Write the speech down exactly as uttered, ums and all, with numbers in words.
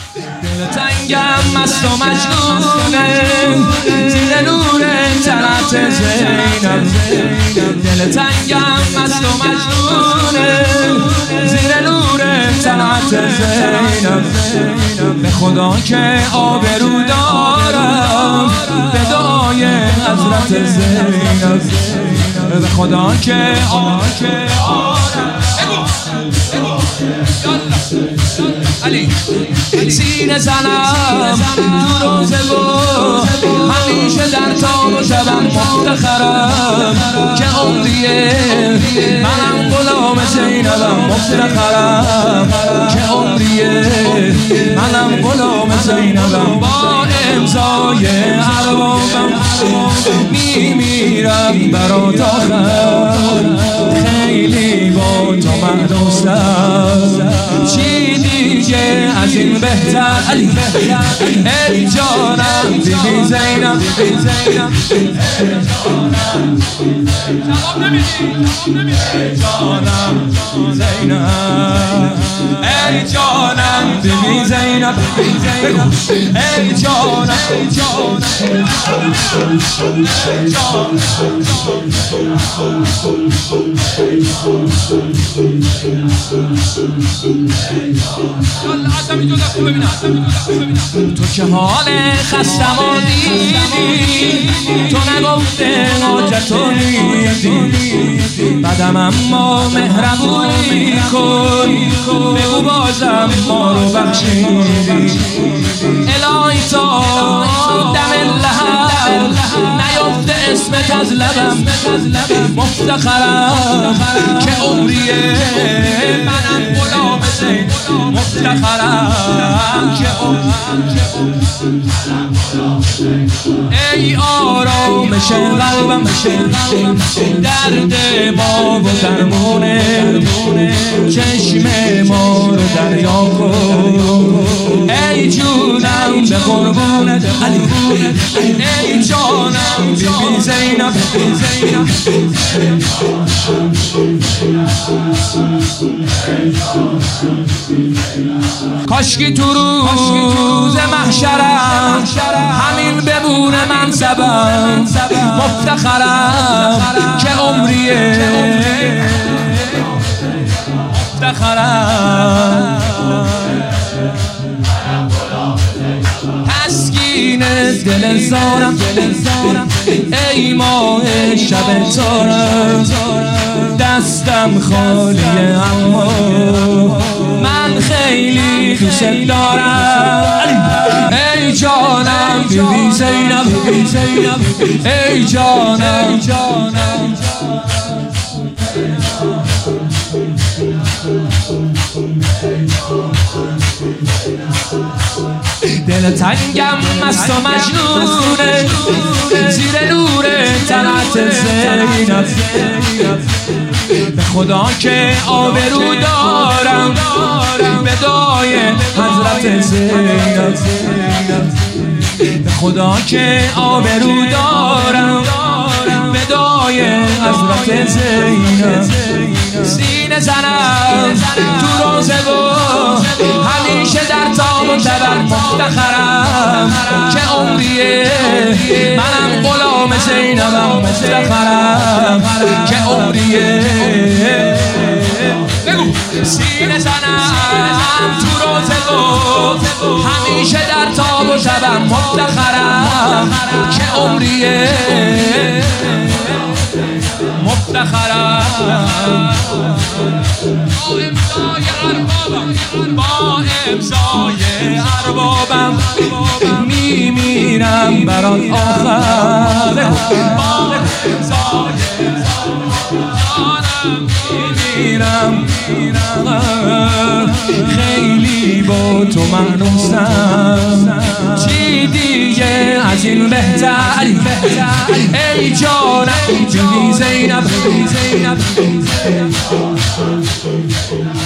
دل تنگم مست و مجنونه زیر نور طلعت زینب. دل تنگم مست و مجنونه زیر نور طلعت زینب. به خدا که آبرو دارم به دعای حضرت زینب. به خدا که آبرو علی سینه زنم تو روزه و همیشه در تاب و شبم مفتخرم که عمریه منم غلام زینبم. مفتخرم که عمریه منم غلام زینبم. با امضای اربابم میمیرم برات آخر. خیلی با تو مهنوزم چی دیگه از این بهتر. علی ای جانم بیبی زینب. جواب نمیدی ای جانم زینب. ای جانم بیبی زینب. ای جانم ای جانم تو که حال خستم و دیدی تو نگفته حاجتو دیدی. بعدم اما مهربونی کن بگو بازم ما رو بخشیدی. الهی تا دم لحب نیفته اسمت از لبم. مفتخرم که عمریه منم غلام زینب. مفتخرم که ای آرامش قلبم درد ما و درمونه. چشم ما رو دریا کن ای جونم به قربونت. ای جانم بیبی زینب. کاشکی تو روز محشرم همین بمونه منصبم. مفتخرم که عمریه مفتخرم تسکین دل زارم. ای ماه شب تارم دستم خالیه اما من خیلی دوست دارم. ای جانم بیبی زینب. ای جانم دل تنگم مست و مجنونه زیر نور طلعت زینب. به خدا که آبرو دارم به دعای حضرت زینب. به خدا که آبرو دارم به دعای حضرت زینب. سینه زنم تو روزه و همیشه در تاب و تبم. مفتخرم که عمریه منم غلام زینبم. مفتخرم که عمریه سینه زنم تو روزه و همیشه در تاب و تبم. مفتخرم که عمریه مفتخرم با امضای اربابم میمیرم برات آخر. با امضای جانم میمیرم. خیلی با تو مهنوزم چی دیگه از این بهتر. ای جانم بیبی زینب.